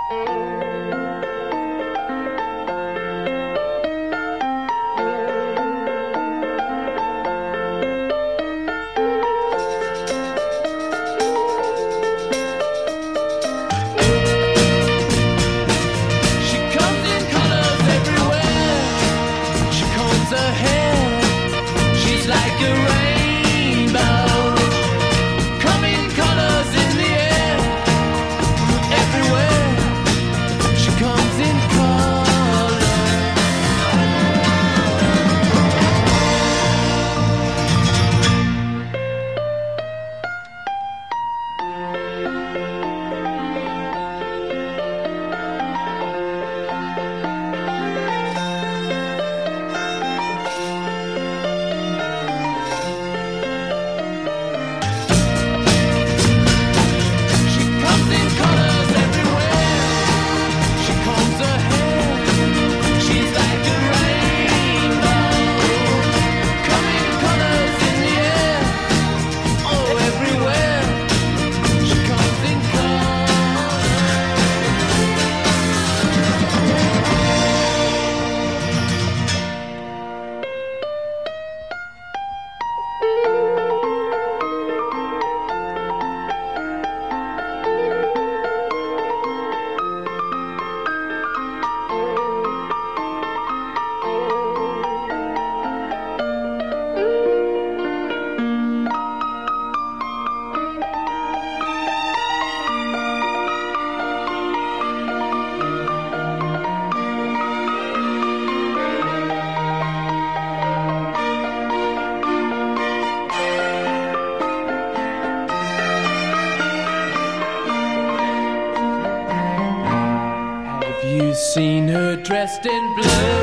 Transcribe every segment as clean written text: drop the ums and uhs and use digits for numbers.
Seen her dressed in blue.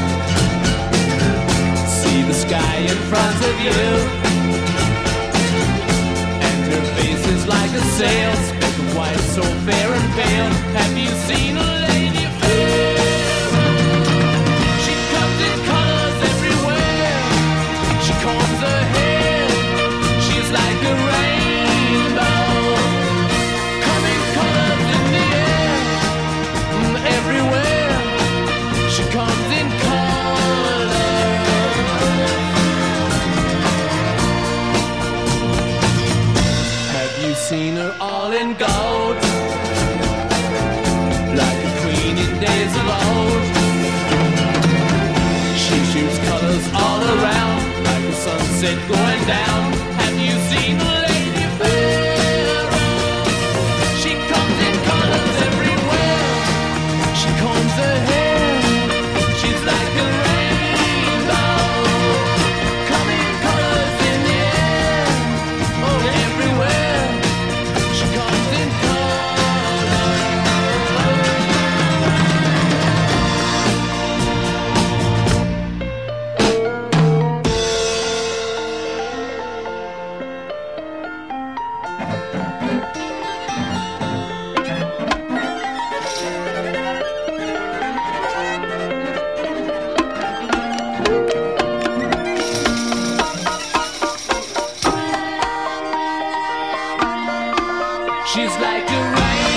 See the sky in front of you, and her face is like a sail, speck of white, so fair and pale. Have you seen a lady fair? She comes in colors everywhere. She combs her hair. She's like a rainbow, coming colors in the air. Everywhere she comes in color. Have you seen her all in gold, like a queen in days of old? She shoots colors all around, like the sunset going down. Have you seen a lady fair? She comes in colors everywhere. She combs her hair. She's like a rainbow, coming colors in the air. Oh, everywhere she comes in she's like a rainbow.